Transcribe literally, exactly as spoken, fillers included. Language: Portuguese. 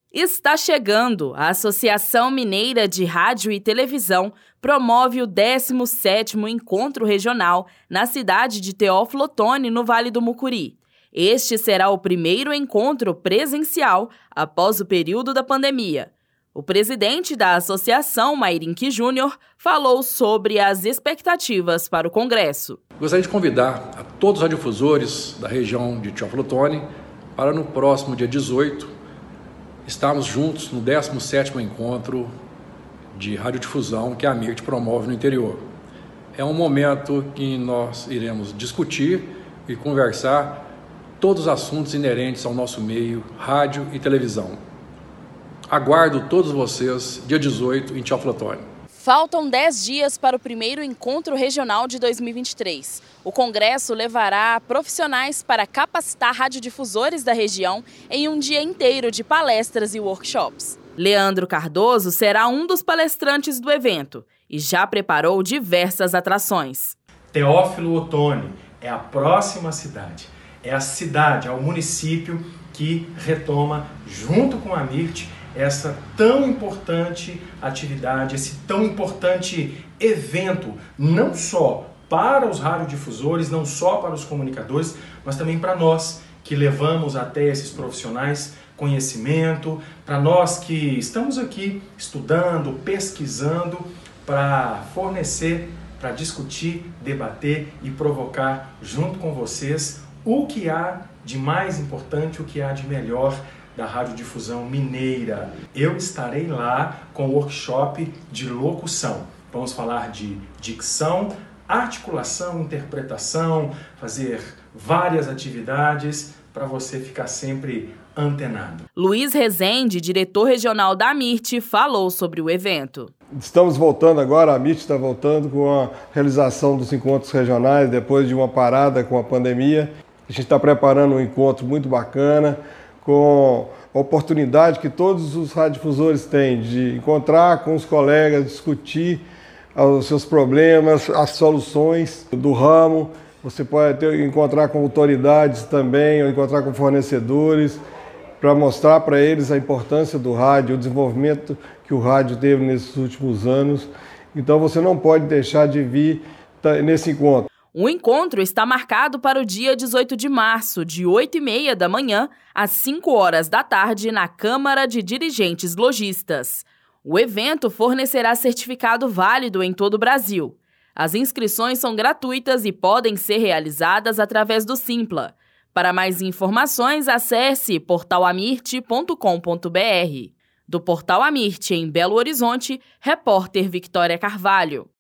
Está chegando! A Associação Mineira de Rádio e Televisão promove o décimo sétimo Encontro Regional na cidade de Teófilo Otoni, no Vale do Mucuri. Este será o primeiro encontro presencial após o período da pandemia. O presidente da associação, Mairinque Júnior, falou sobre as expectativas para o Congresso. Gostaria de convidar a todos os radiodifusores da região de Teófilo Otoni para no próximo dia dezoito estarmos juntos no décimo sétimo Encontro de Radiodifusão que a MIRT promove no interior. É um momento que nós iremos discutir e conversar todos os assuntos inerentes ao nosso meio, rádio e televisão. Aguardo todos vocês, dia dezoito, em Teófilo Otoni. Faltam dez dias para o primeiro Encontro Regional de dois mil e vinte e três. O Congresso levará profissionais para capacitar radiodifusores da região em um dia inteiro de palestras e workshops. Leandro Cardoso será um dos palestrantes do evento e já preparou diversas atrações. Teófilo Otoni é a próxima cidade. É a cidade, é o município que retoma, junto com a MIRT, essa tão importante atividade, esse tão importante evento, não só para os radiodifusores, não só para os comunicadores, mas também para nós que levamos até esses profissionais conhecimento, para nós que estamos aqui estudando, pesquisando, para fornecer, para discutir, debater e provocar junto com vocês o que há de mais importante, o que há de melhor da radiodifusão mineira. Eu estarei lá com o workshop de locução. Vamos falar de dicção, articulação, interpretação, fazer várias atividades para você ficar sempre antenado. Luiz Rezende, diretor regional da MIRT, falou sobre o evento. Estamos voltando agora, a MIRT está voltando com a realização dos encontros regionais depois de uma parada com a pandemia. A gente está preparando um encontro muito bacana, com a oportunidade que todos os radiodifusores têm de encontrar com os colegas, discutir os seus problemas, as soluções do ramo. Você pode ter, encontrar com autoridades também, ou encontrar com fornecedores, para mostrar para eles a importância do rádio, o desenvolvimento que o rádio teve nesses últimos anos. Então você não pode deixar de vir nesse encontro. O encontro está marcado para o dia dezoito de março, de oito e meia da manhã às cinco horas da tarde, na Câmara de Dirigentes Lojistas. O evento fornecerá certificado válido em todo o Brasil. As inscrições são gratuitas e podem ser realizadas através do Simpla. Para mais informações, acesse portal amirt ponto com ponto br. Do Portal Amirt, em Belo Horizonte, repórter Victória Carvalho.